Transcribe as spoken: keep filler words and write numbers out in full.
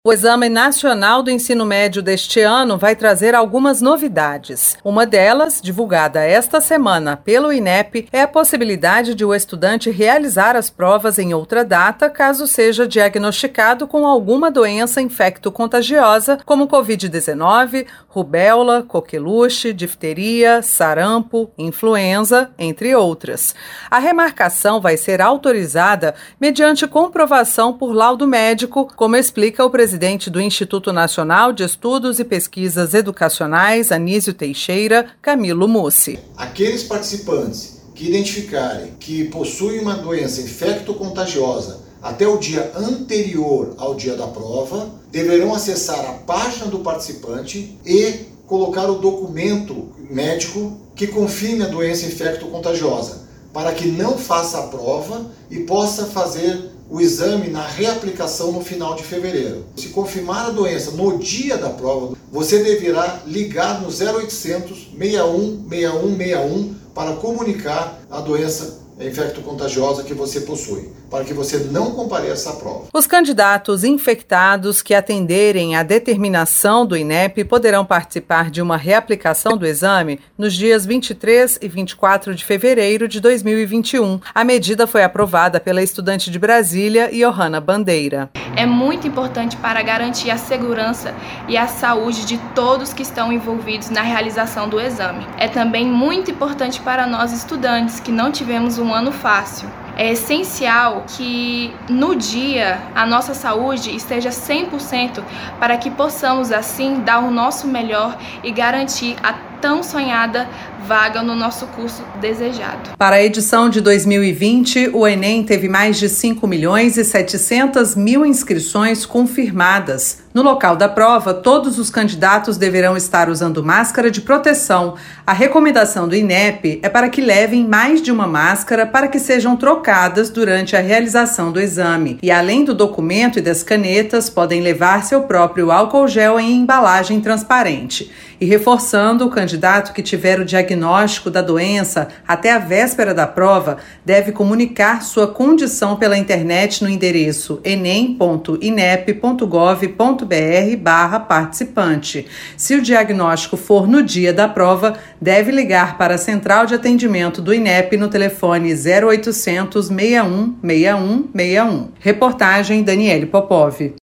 O Exame Nacional do Ensino Médio deste ano vai trazer algumas novidades. Uma delas, divulgada esta semana pelo INEP, é a possibilidade de o estudante realizar as provas em outra data, caso seja diagnosticado com alguma doença infecto-contagiosa, como covid dezenove, rubéola, coqueluche, difteria, sarampo, influenza, entre outras. A remarcação vai ser autorizada mediante comprovação por laudo médico, como explica o presidente presidente do Instituto Nacional de Estudos e Pesquisas Educacionais, Anísio Teixeira, Camilo Mussi. Aqueles participantes que identificarem que possuem uma doença infecto-contagiosa até o dia anterior ao dia da prova, deverão acessar a página do participante e colocar o documento médico que confirme a doença infecto-contagiosa, para que não faça a prova e possa fazer o exame na reaplicação no final de fevereiro. Se confirmar a doença no dia da prova, você deverá ligar no zero oitocentos, seis um, seis um seis um para comunicar a doença infecto-contagiosa que você possui, para que você não compareça à prova. Os candidatos infectados que atenderem à determinação do INEP poderão participar de uma reaplicação do exame nos dias vinte e três e vinte e quatro de fevereiro de dois mil e vinte e um. A medida foi aprovada pela estudante de Brasília, Johanna Bandeira. É muito importante para garantir a segurança e a saúde de todos que estão envolvidos na realização do exame. É também muito importante para nós estudantes que não tivemos um ano fácil. É essencial que no dia a nossa saúde esteja cem por cento para que possamos assim dar o nosso melhor e garantir a tão sonhada vaga no nosso curso desejado. Para a edição de dois mil e vinte, o Enem teve mais de cinco milhões e setecentas mil inscrições confirmadas. No local da prova, todos os candidatos deverão estar usando máscara de proteção. A recomendação do INEP é para que levem mais de uma máscara para que sejam trocadas durante a realização do exame. E além do documento e das canetas, podem levar seu próprio álcool gel em embalagem transparente. E reforçando, o candidato que tiver o diagnóstico da doença até a véspera da prova deve comunicar sua condição pela internet no endereço enem ponto inep ponto gov ponto br barra participante. Se o diagnóstico for no dia da prova, deve ligar para a central de atendimento do INEP no telefone zero oitocentos, seis um seis um seis um. Reportagem Daniele Popov.